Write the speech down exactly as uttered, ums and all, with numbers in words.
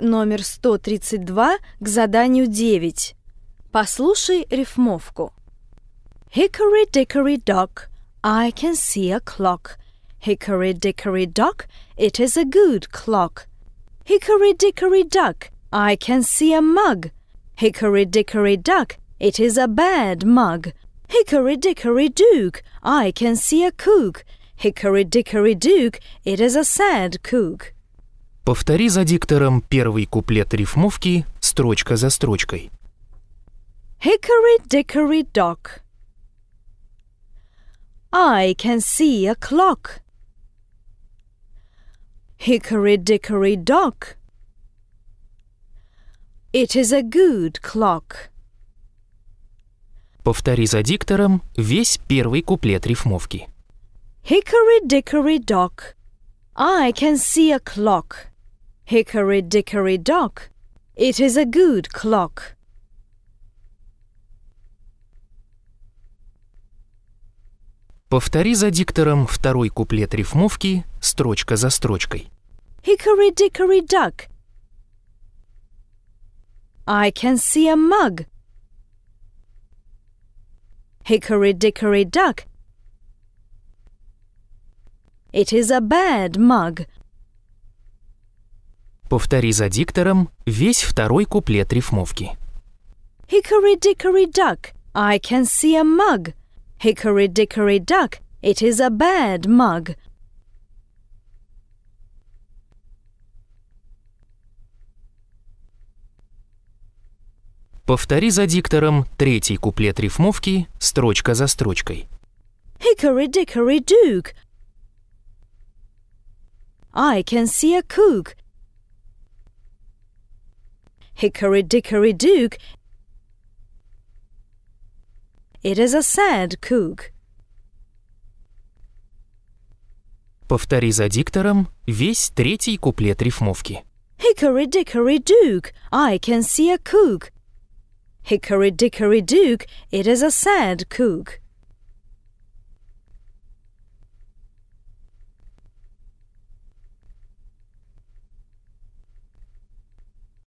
номер сто тридцать два к заданию девять. Послушай рифмовку. Hickory dickory dock, I can see a clock. Hickory dickory dock, it is a good clock. Hickory dickory dock, I can see a mug. Hickory dickory dock, it is a bad mug. Hickory dickory dook, I can see a cook. Hickory dickory dook, it is a sad cook. Повтори за диктором первый куплет рифмовки строчка за строчкой. Hickory dickory dock, I can see a clock. Hickory dickory dock, it is a good clock. Повтори за диктором весь первый куплет рифмовки. Hickory dickory dock, I can see a clock. Hickory dickory dock, it is a good clock. Повтори за диктором второй куплет рифмовки строчка за строчкой. Hickory dickory dock, I can see a mug. Hickory dickory dock, it is a bad mug. Повтори за диктором весь второй куплет рифмовки. Hickory dickory dock, I can see a mug. Hickory dickory dock, it is a bad mug. Повтори за диктором третий куплет рифмовки строчка за строчкой. Hickory dickory dook, I can see a cook. Hickory dickory dook, it is a sad cook. Повтори за диктором весь третий куплет рифмовки. Hickory dickory dook, I can see a cook. Hickory dickory dook, it is a sad cook.